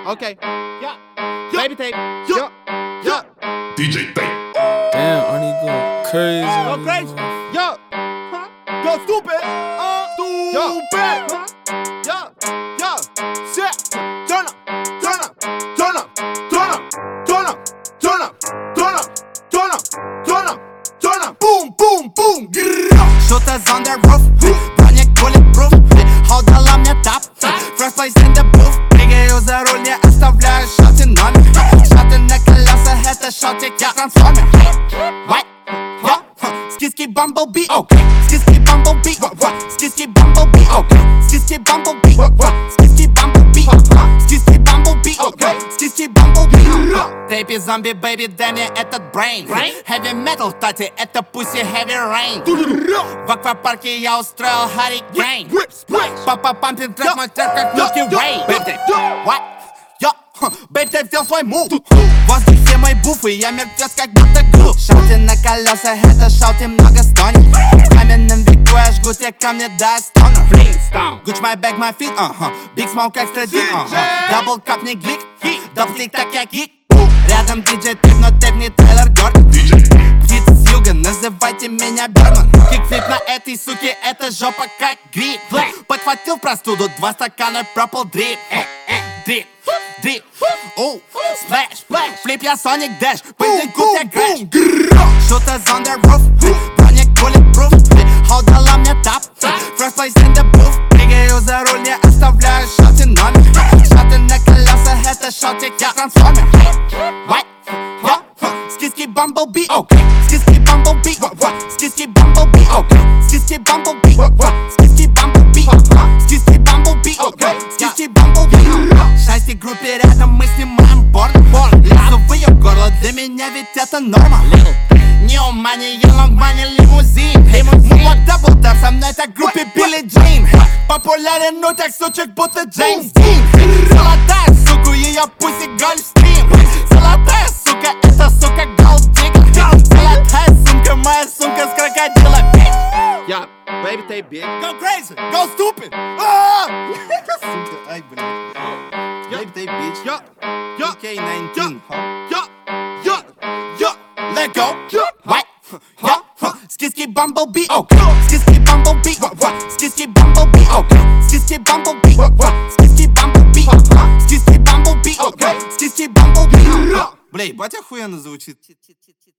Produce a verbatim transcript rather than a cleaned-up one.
Okay. Yeah. Baby tape. Yeah. Yeah. D J Tape. Damn, Arnie go crazy. Go crazy. Yeah. Huh? Go stupid. Uh, stupid. Huh? Yeah. Yeah. Shit. Turn up. Turn up. Turn up. Turn up. Turn up. Turn up. Turn up. Turn up. Turn up. Turn up. Boom, boom, boom. Shooters on the roof. Броник bulletproof. Ходила мне тап. First place in the booth. Прыгаю за руль, не оставляю шоты номер. Шоты на колесах, это шотик, я трансформер. What? What? Skiski Bumblebee, okay. Skiski Bumblebee, Skiski Bumblebee, okay. Skiski Bumblebee, Skiski Bumblebee, Skiski Bumblebee, okay. Skiski Bumblebee. Тейпи зомби, бэйби, дай мне этот brain. Heavy metal, кстати, это pussy heavy rain. В аквапарке я устроил hurricane. Папа пампинг трек, мой трек как Milky Way. Бэйби, what? Yo, бэйби, ты взял свой мув. В воздухе мой буф, и я мертвец как будто грув. Шауты на колесах, это шауты много стонет. В каменном веку я жгу те камни до стонер. Gucci my bag, my feet, uh-huh. Big smoke, extra deep, uh-huh. Double cup, не глик, дабл стик, так я гик. Рядом диджей Тейп, но Тейп не Тейлор Гордон. Птица с юга, называйте меня Берман. Кикфлип на этой суке, это жопа как гриб. Подхватил простуду, два стакана Purple Drip. Дрип, дрип, оу, сплэш, флип, я Sonic Dash, пыльнику тебя грэш. Shooters on the roof, броник bulletproof. Ходила мне тап, first place in the booth. Прыгаю за руль, не оставляю шоты номер. Шоты на колесах, это шотик, я трансформер. What? What? Skiski Bumblebee, okay. Skiski Bumblebee, Skiski Bumblebee, okay. Skiski Bumblebee, Skiski Bumblebee, Skiski Bumblebee, okay. Skiski Bumblebee. Шасси группе рядом, мы снимаем порно. Лезу в ее горло, для меня ведь это норма. New money, young money, лимузин. Мула дабл тап, со мной так в группе Билли Джин. Популярен, ну так сучек, будто Джеймс Дин. Золотая сука, ее пусть и гольфстрим. Золотая сука, это сука голддиггер. Золотая сумка, моя сумка с крокодила, bitch. Yeah. Baby tape, bitch. Go crazy, go stupid. Сука, ай, блин. Baby tape, bitch. Yeah. Yeah. кей девятнадцать. Yeah. Yeah. Yeah. Let go. What? Yeah. Skiski Bumblebee, okay. Skiski Bumblebee, Skiski Bumblebee, okay. Skiski Bumblebee, Skiski Bumblebee, Skiski Bumblebee, okay. Skiski Bumblebee. Бля, ебать охуенно звучит.